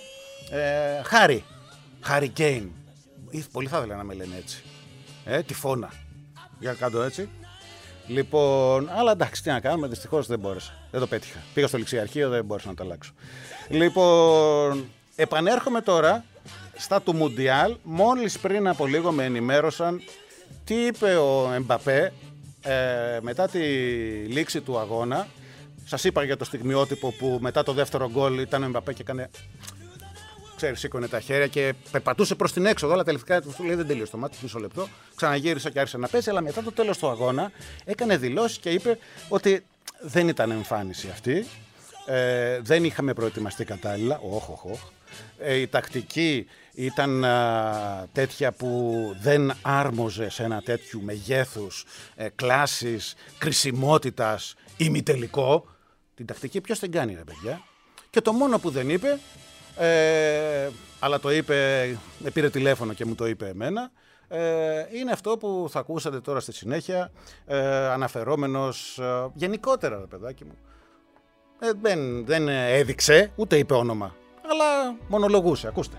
Χάρι Κέιν. Πολύ θα ήθελα να με λένε έτσι. Τυφώνα. Για κάτω έτσι. Λοιπόν, αλλά εντάξει, τι να κάνουμε, δυστυχώς δεν μπόρεσα. Δεν το πέτυχα. Πήγα στο ληξιαρχείο, δεν μπόρεσα να το αλλάξω. Λοιπόν, επανέρχομαι τώρα στα του Μουντιάλ. Μόλις πριν από λίγο με ενημέρωσαν τι είπε ο Εμπαπέ μετά τη λήξη του αγώνα. Σας είπα για το στιγμιότυπο που μετά το δεύτερο γκολ ήταν ο Εμπαπέ και έκανε, ξέρεις, σήκωνε τα χέρια και περπατούσε προς την έξοδο, αλλά τελικά του λέει δεν τελείωσε το μάτι, μισό λεπτό. Ξαναγύρισε και άρχισε να πέσει, αλλά μετά το τέλος του αγώνα έκανε δηλώσεις και είπε ότι δεν ήταν εμφάνιση αυτή, δεν είχαμε προετοιμαστεί κατάλληλα, η τακτική ήταν τέτοια που δεν άρμοζε σε ένα τέτοιου μεγέθους, κλάσης, κρισιμότητας, ημιτελικό. Την τακτική ποιος την κάνει ρε παιδιά. Και το μόνο που δεν είπε, αλλά το είπε, με πήρε τηλέφωνο και μου το είπε εμένα, είναι αυτό που θα ακούσατε τώρα στη συνέχεια, αναφερόμενος γενικότερα ρε παιδάκι μου. Δεν έδειξε, ούτε είπε όνομα, αλλά μονολογούσε, ακούστε.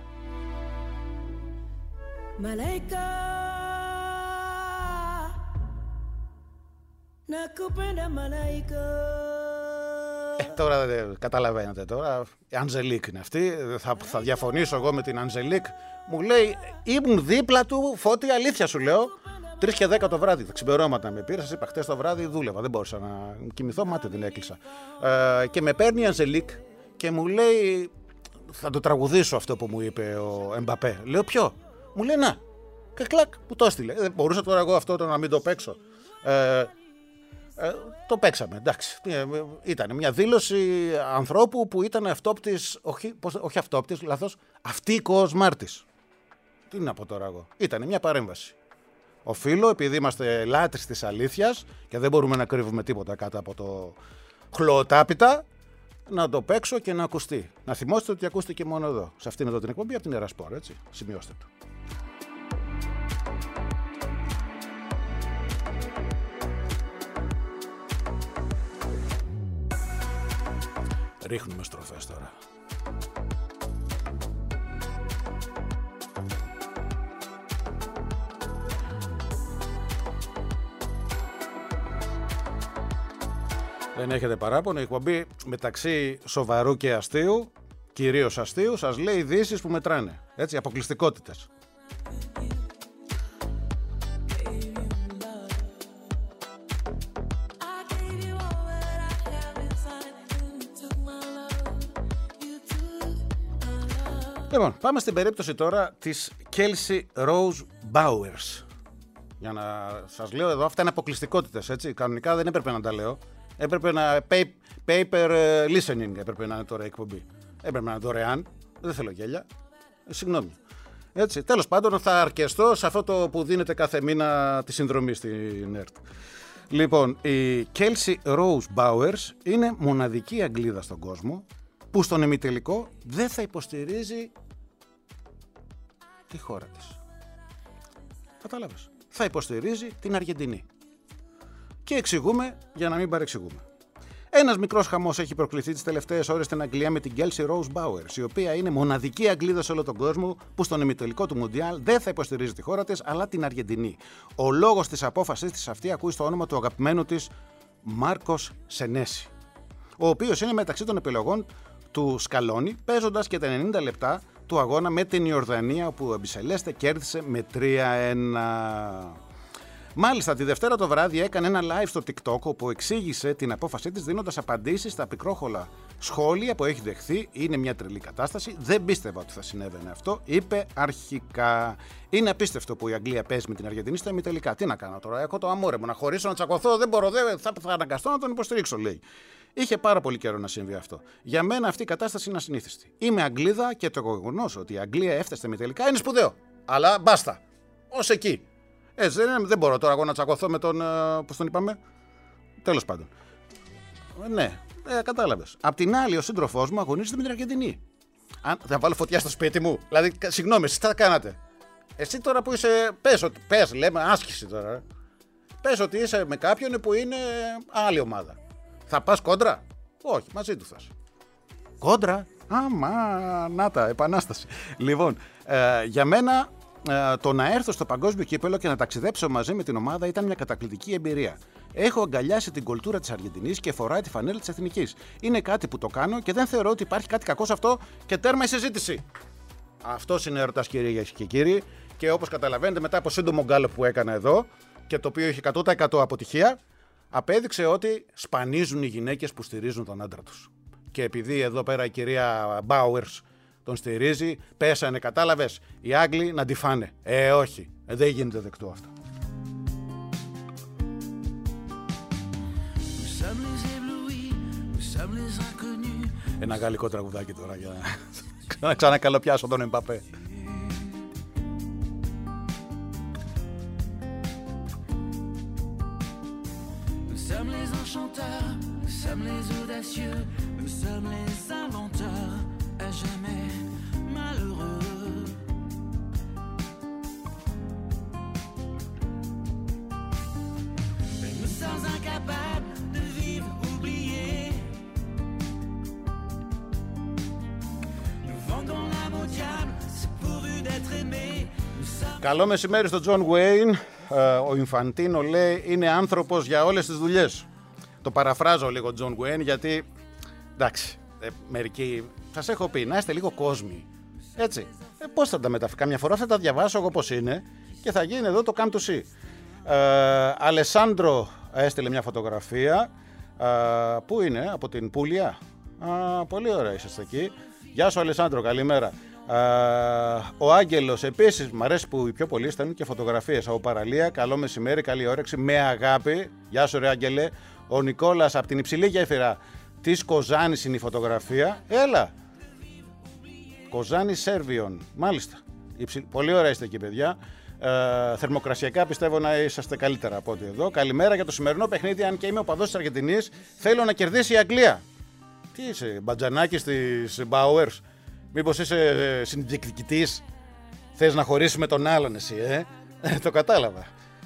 Malaika nakupenda malaika. Τώρα καταλαβαίνετε τώρα, η Αντζελίκ είναι αυτή, θα διαφωνήσω εγώ με την Αντζελίκ. Μου λέει, ήμουν δίπλα του, Φώτη, αλήθεια σου λέω, 3 και 10 το βράδυ, τα ξημερώματα με πήρα, σας είπα, χτες το βράδυ δούλευα, δεν μπορούσα να κοιμηθώ, μάτι την έκλεισα. Και με παίρνει η Αντζελίκ και μου λέει, θα το τραγουδήσω αυτό που μου είπε ο Εμπαπέ. Λέω, ποιο? Μου λέει, να, και κλακ, που το έστειλε. Δεν μπορούσα τώρα εγώ αυτό να μην το παίξω. Το παίξαμε, εντάξει. Ήταν μια δήλωση ανθρώπου που ήταν αυτόπτης, όχι αυτόπτης, λάθος, αυτοίκος Μάρτης. Τι να πω τώρα εγώ. Ήταν μια παρέμβαση. Οφείλω, επειδή είμαστε λάτρεις της αλήθειας και δεν μπορούμε να κρύβουμε τίποτα κάτω από το χλωοτάπητα, να το παίξω και να ακουστεί. Να θυμόστε ότι ακούστηκε μόνο εδώ. Σε αυτήν εδώ την εκπομπή από την Ερασπόρ, έτσι. Σημειώστε το. Ρίχνουμε στροφές τώρα. Δεν έχετε παράπονο, η εκπομπή μεταξύ σοβαρού και αστείου, κυρίως αστείου, σας λέει ειδήσεις που μετράνε, έτσι, αποκλειστικότητες. Λοιπόν, πάμε στην περίπτωση τώρα της Kelsey Rose Bowers. Για να σας λέω εδώ, αυτά είναι αποκλειστικότητες, έτσι. Κανονικά δεν έπρεπε να τα λέω. Έπρεπε να paper listening έπρεπε να είναι τώρα η εκπομπή. Έπρεπε να είναι δωρεάν. Δεν θέλω γέλια. Συγγνώμη. Έτσι, τέλος πάντων θα αρκεστώ σε αυτό το που δίνεται κάθε μήνα τη συνδρομή στην ΕΡΤ. Λοιπόν, η Kelsey Rose Bowers είναι μοναδική Αγγλίδα στον κόσμο που στον ημιτελικό δεν θα υποστηρίζει τη χώρα της. Κατάλαβες. Θα υποστηρίζει την Αργεντινή. Και εξηγούμε για να μην παρεξηγούμε. Ένας μικρός χαμός έχει προκληθεί τις τελευταίες ώρες στην Αγγλία με την Kelsey Rose Bowers, η οποία είναι μοναδική Αγγλίδα σε όλο τον κόσμο που στον ημιτελικό του Μουντιάλ δεν θα υποστηρίζει τη χώρα της, αλλά την Αργεντινή. Ο λόγος της απόφασης της αυτή ακούει στο όνομα του αγαπημένου της Μάρκος Σενέση, ο οποίος είναι μεταξύ των επιλογών του Σκαλόνι, παίζοντας και τα 90 λεπτά του αγώνα με την Ιορδανία, όπου ο Μπισελέστε κέρδισε με 3-1. Μάλιστα, τη Δευτέρα το βράδυ έκανε ένα live στο TikTok όπου εξήγησε την απόφασή της δίνοντας απαντήσεις στα πικρόχολα σχόλια που έχει δεχθεί. Είναι μια τρελή κατάσταση. Δεν πίστευα ότι θα συνέβαινε αυτό. Είπε αρχικά. Είναι απίστευτο που η Αγγλία παίζει με την Αργεντινή στα ημιτελικά. Τι να κάνω τώρα, έχω το αμόρε μου να χωρίσω, να τσακωθώ. Δεν μπορώ, θα αναγκαστώ να τον υποστηρίξω, λέει. Είχε πάρα πολύ καιρό να συμβεί αυτό. Για μένα αυτή η κατάσταση είναι ασυνήθιστη. Είμαι Αγγλίδα και το γεγονός ότι η Αγγλία έφτασε στα ημιτελικά είναι σπουδαίο. Αλλά μπάστα. Ως εκεί. Έτσι δεν μπορώ τώρα εγώ να τσακωθώ με τον. Πώς τον είπαμε. Τέλος πάντων. Ναι, κατάλαβες. Απ' την άλλη, ο σύντροφός μου αγωνίζεται με την Αργεντινή. Θα βάλω φωτιά στο σπίτι μου. Δηλαδή, συγγνώμη, εσείς τι θα κάνατε. Εσύ τώρα που είσαι. Πες, λέμε, άσκηση τώρα. Πες ότι είσαι με κάποιον που είναι άλλη ομάδα. Θα πας κόντρα. Όχι, μαζί του θες. Κόντρα. Να τα, επανάσταση. Λοιπόν, για μένα. Το να έρθω στο παγκόσμιο κύπελλο και να ταξιδέψω μαζί με την ομάδα ήταν μια καταπληκτική εμπειρία. Έχω αγκαλιάσει την κουλτούρα της Αργεντινής και φοράει τη φανέλα της εθνικής. Είναι κάτι που το κάνω και δεν θεωρώ ότι υπάρχει κάτι κακό σε αυτό και τέρμα η συζήτηση. Αυτός είναι έρωτας, κυρίες και κύριοι, και όπως καταλαβαίνετε, μετά από σύντομο γκάλωπ που έκανα εδώ και το οποίο είχε 100% αποτυχία, απέδειξε ότι σπανίζουν οι γυναίκες που στηρίζουν τον άντρα τους. Και επειδή εδώ πέρα η κυρία Μπάουερς τον στηρίζει, πέσανε, κατάλαβες, οι Άγγλοι να τη φάνε. Όχι, δεν γίνεται δεκτό αυτό. Ένα γαλλικό τραγουδάκι τώρα για να ξανακαλοπιάσω τον Εμπαπέ. Καλό μεσημέρι στον Τζον Γουέιν. Ο Ινφαντίνο λέει είναι άνθρωπος για όλες τις δουλειές. Το παραφράζω λίγο Τζον Γουέιν γιατί εντάξει, μερικοί σας έχω πει να είστε λίγο κόσμοι. Έτσι, πώς θα τα μεταφέρω. Καμιά φορά θα τα διαβάσω εγώ πώς είναι και θα γίνει εδώ το come to see. Αλεσάνδρο έστειλε μια φωτογραφία. Πού είναι, από την Πούλια. Πολύ ωραία είσαστε εκεί. Γεια σου Αλεσάνδρο, καλημέρα. Ο Άγγελος επίσης, μου αρέσει που οι πιο πολλοί στέλνουν και φωτογραφίες από παραλία. Καλό μεσημέρι, καλή όρεξη, με αγάπη. Γεια σου ρε Άγγελε. Ο Νικόλας από την υψηλή γέφυρα της Κοζάνης είναι η φωτογραφία. Έλα. Κοζάνη Σέρβιον, μάλιστα. Πολύ ωραία είστε εκεί παιδιά. Θερμοκρασιακά πιστεύω να είσαστε καλύτερα από ό,τι εδώ. Καλημέρα για το σημερινό παιχνίδι. Αν και είμαι οπαδός της Αργεντινής, θέλω να κερδίσει η Αγγλία. Τι είσαι, μπατζανάκης της Bowers? Μήπως είσαι συνδιεκδικητής? Θες να χωρίσεις με τον άλλον εσύ, το κατάλαβα.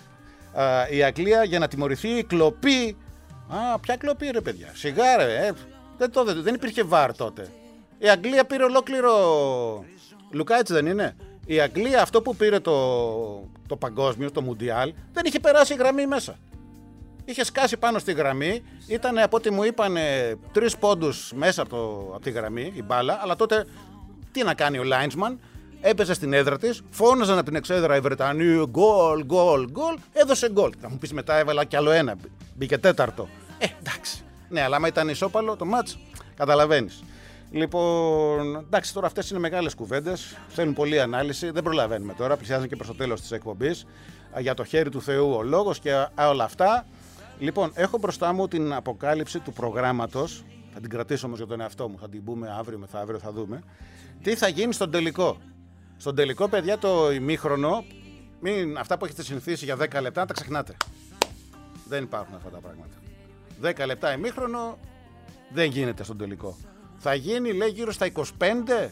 Η Αγγλία για να τιμωρηθεί η κλοπή. Ποια κλοπή ρε παιδιά? Σιγά ρε, δεν υπήρχε βαρ τότε. Η Αγγλία πήρε ολόκληρο. Λουκά, έτσι δεν είναι? Η Αγγλία αυτό που πήρε το παγκόσμιο, το Μουντιάλ, δεν είχε περάσει η γραμμή μέσα. Είχε σκάσει πάνω στη γραμμή, ήταν από ό,τι μου είπαν 3 πόντους μέσα από τη γραμμή η μπάλα, αλλά τότε τι να κάνει ο Λάινσμαν? Έπαιζε στην έδρα της, φώναζαν από την εξέδρα οι Βρετανοί γκολ, γκολ, γκολ, έδωσε γκολ. Θα μου πεις μετά έβαλα κι άλλο ένα, μπήκε τέταρτο. Εντάξει. Ναι, αλλά άμα ήταν ισόπαλο το μάτς, καταλαβαίνεις. Λοιπόν, εντάξει, τώρα αυτές είναι μεγάλες κουβέντες, θέλουν πολλή ανάλυση, δεν προλαβαίνουμε τώρα, πλησιάζουν και προς το τέλος της εκπομπής. Για το χέρι του Θεού ο λόγος και όλα αυτά. Λοιπόν, έχω μπροστά μου την αποκάλυψη του προγράμματος, θα την κρατήσω όμως για τον εαυτό μου, θα την πούμε αύριο μεθαύριο, θα δούμε. Τι θα γίνει στον τελικό. Στον τελικό, παιδιά, το ημίχρονο, αυτά που έχετε συνηθίσει για 10 λεπτά, τα ξεχνάτε. Δεν υπάρχουν αυτά τα πράγματα. 10 λεπτά ημίχρονο δεν γίνεται στον τελικό. Θα γίνει, λέει, γύρω στα 25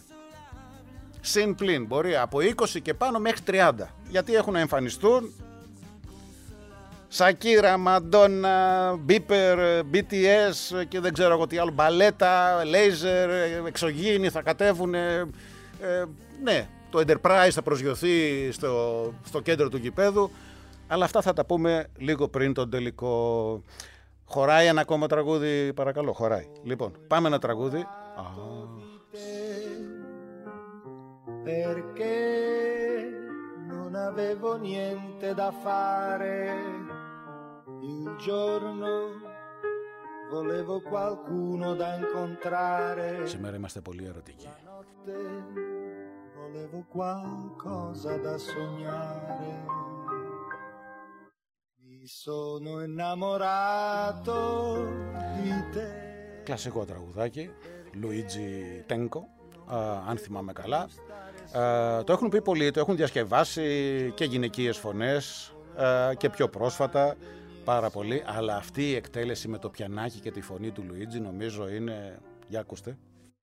συν πλην. Μπορεί από 20 και πάνω μέχρι 30. Γιατί έχουν να εμφανιστούν Σακύρα, Μαντόνα, Μπίπερ, BTS και δεν ξέρω εγώ τι άλλο, μπαλέτα, λέιζερ, εξωγήινοι θα κατέβουν. Ναι, το Enterprise θα προσγειωθεί στο κέντρο του γηπέδου. Αλλά αυτά θα τα πούμε λίγο πριν τον τελικό. Χωράει ένα ακόμα τραγούδι, παρακαλώ, χωράει. Λοιπόν, πάμε ένα τραγούδι. perché non avevo niente da fare. Il giorno volevo qualcuno da incontrare. Σήμερα είμαστε πολύ ερωτικοί. La notte volevo qualcosa da sognare. Mi sono innamorato di te. Κλασικό τραγουδάκι, Λουίτζι Τένκο, αν θυμάμαι καλά. Το έχουν πει πολλοί, το έχουν διασκευάσει και γυναικείες φωνές και πιο πρόσφατα πάρα πολύ, αλλά αυτή η εκτέλεση με το πιανάκι και τη φωνή του Λουίτζι νομίζω είναι, για ακούστε.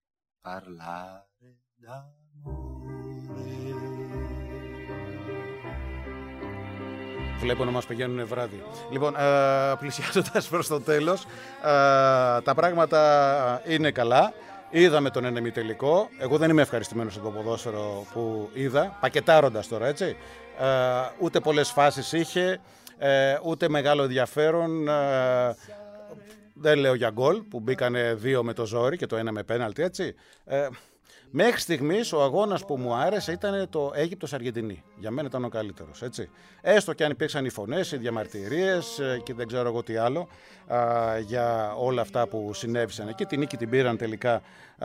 Βλέπω να μας πηγαίνουν βράδυ. Λοιπόν, πλησιάζοντας προς το τέλος, τα πράγματα είναι καλά. Είδαμε τον ένα ημιτελικό. Εγώ δεν είμαι ευχαριστημένος από το ποδόσφαιρο που είδα, πακετάροντας τώρα, έτσι. Ούτε πολλές φάσεις είχε, ούτε μεγάλο ενδιαφέρον. Δεν λέω για γκολ, που μπήκανε 2 με το ζόρι και το 1 με πέναλτι, έτσι. Μέχρι στιγμής ο αγώνας που μου άρεσε ήταν το Αίγυπτος-Αργεντινή. Για μένα ήταν ο καλύτερος, έτσι. Έστω και αν υπήρξαν οι φωνές, οι διαμαρτυρίες και δεν ξέρω εγώ τι άλλο για όλα αυτά που συνέβησαν εκεί. Την νίκη την πήραν τελικά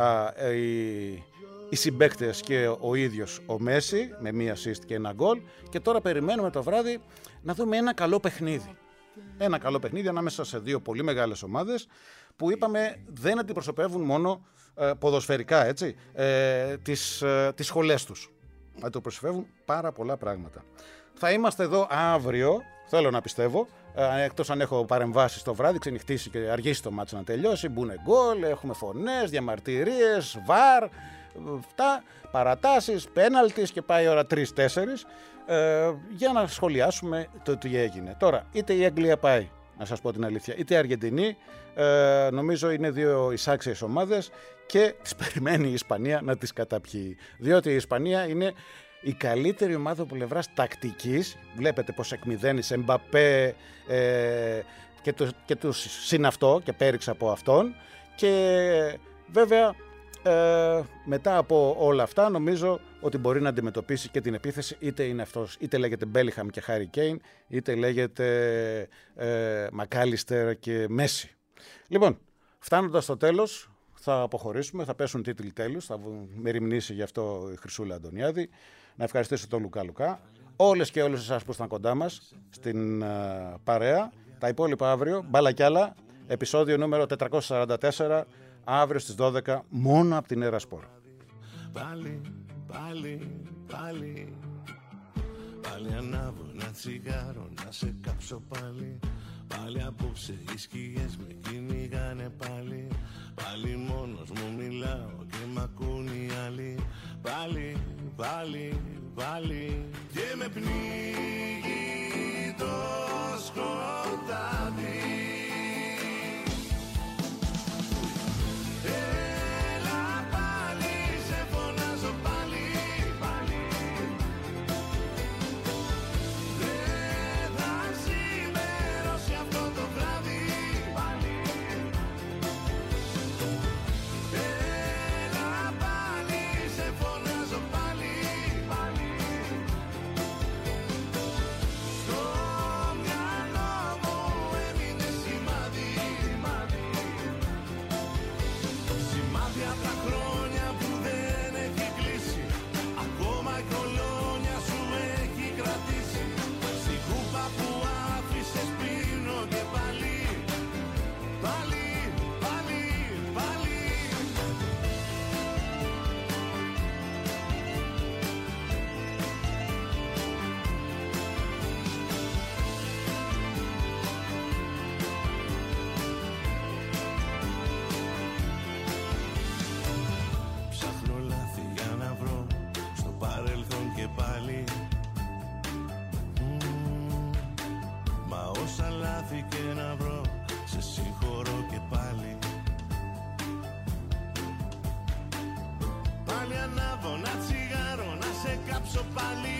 οι συμπαίκτες και ο ίδιος ο Μέση με 1 assist και 1 γκολ. Και τώρα περιμένουμε το βράδυ να δούμε ένα καλό παιχνίδι. Ένα καλό παιχνίδι ανάμεσα σε 2 πολύ μεγάλες ομάδες που είπαμε δεν αντιπροσωπεύουν μόνο ποδοσφαιρικά, έτσι, τις σχολές τους. Αντιπροσωπεύουν πάρα πολλά πράγματα. Θα είμαστε εδώ αύριο, θέλω να πιστεύω, εκτός αν έχω παρεμβάσει το βράδυ, ξενυχτήσει και αργήσει το μάτς να τελειώσει, μπουνε γκολ, έχουμε φωνές, διαμαρτυρίες, βαρ, αυτά, παρατάσεις, πέναλτις και πάει η ώρα 3-4 για να σχολιάσουμε το τι έγινε. Τώρα, είτε η Αγγλία πάει, να σας πω την αλήθεια, είτε η Αργεντινή, νομίζω είναι 2 εισάξιες ομάδες και τις περιμένει η Ισπανία να τις καταπιεί. Διότι η Ισπανία είναι η καλύτερη ομάδα από πλευράς τακτικής. Βλέπετε πως εκμηδένει σε Εμπαπέ και τους συναυτό και πέριξε από αυτόν. Και βέβαια μετά από όλα αυτά νομίζω ότι μπορεί να αντιμετωπίσει και την επίθεση, είτε είναι αυτός, είτε λέγεται Μπέλιχαμ και Χάρι Κέιν, είτε λέγεται Μακάλιστερ και Μέση. Λοιπόν, φτάνοντας στο τέλος, θα αποχωρήσουμε, θα πέσουν τίτλοι τέλους, θα με ρημνήσει γι' αυτό η Χρυσούλα Αντωνιάδη. Να ευχαριστήσω τον Λουκά Λουκά, όλες και όλους εσάς που ήσταν κοντά μας στην παρέα. Τα υπόλοιπα αύριο, μπάλα κι άλλα, επεισόδιο νούμερο 444, αύριο στις 12, μόνο από την Έρα Σπορ. Πάλι, πάλι ανάβω ένα τσιγάρο να σε κάψω πάλι. Πάλι απόψε οι σκιές με κυνηγάνε πάλι. Πάλι μόνος μου μιλάω και μ' ακούν οι άλλοι. Πάλι και με πνίγει το σκοτάδι. Και να βρω, σε συγχωρώ και πάλι. Πάλι ανάβω ένα τσιγάρο να σε κάψω πάλι.